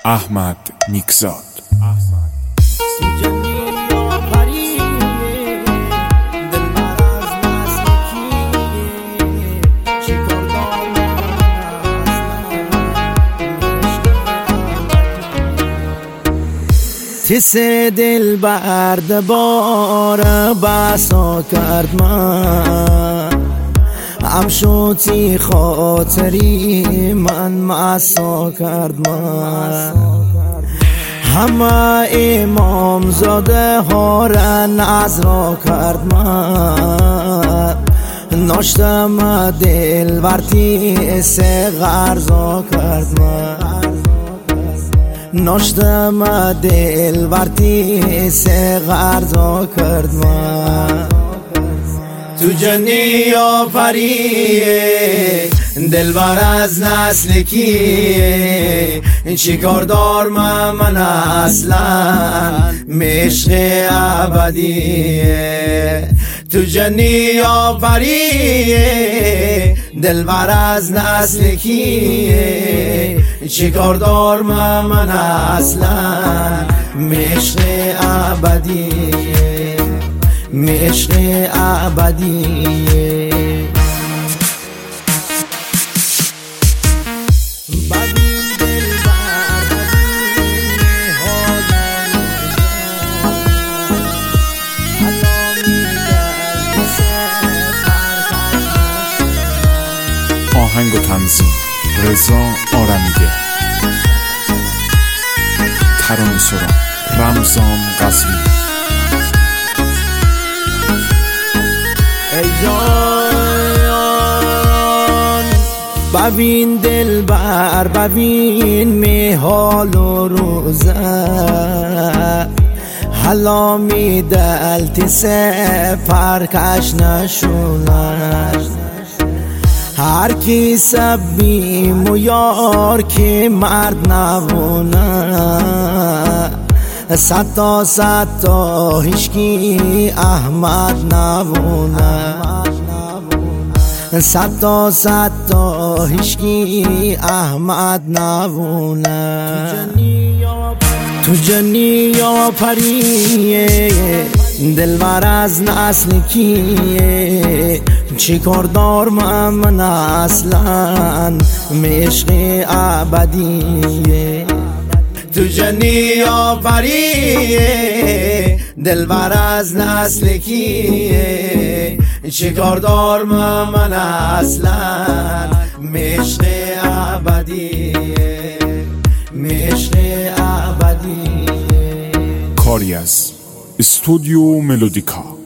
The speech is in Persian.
احمد نیکزاد. تس دل برد بار بسا کرد من، هم شوتی خاطری من مسا کرد من. همه امام زاده ها را نظرا کرد من، ناشتم دل ورتی سه غرزا کرد من. ناشتم دل ورتی سه غرزا کرد من. تو جنی آفریه دلبر از نسل کیه، چی کار دار من اصلا عشق ابدیه. تو جنی آفریه دلبر از نسل کیه، چی کار دار من اصلا عشق ابدیه، عشق ابدیه. آهنگ و تنظیم رضا آرمیده، ترانه سرا رمضان قزوینی. ای جان ببین دلبر، ببین می حال و روزه، حالا می دلتی سفر کش نشونش. هر کی سبیم و یار که مرد نبونه، صد تا هیچکی احمد نبونه. صد تا هیچکی احمد نبونه. تو جنی آفریه دلبر از نسل کیه، چی کار دار من اصلا عشق ابدیه. تو جنی آفریه دلبر از نسل کیه، چی کار دار من اصلا عشق ابدیه، عشق ابدیه. کاری از استودیو ملودیکا.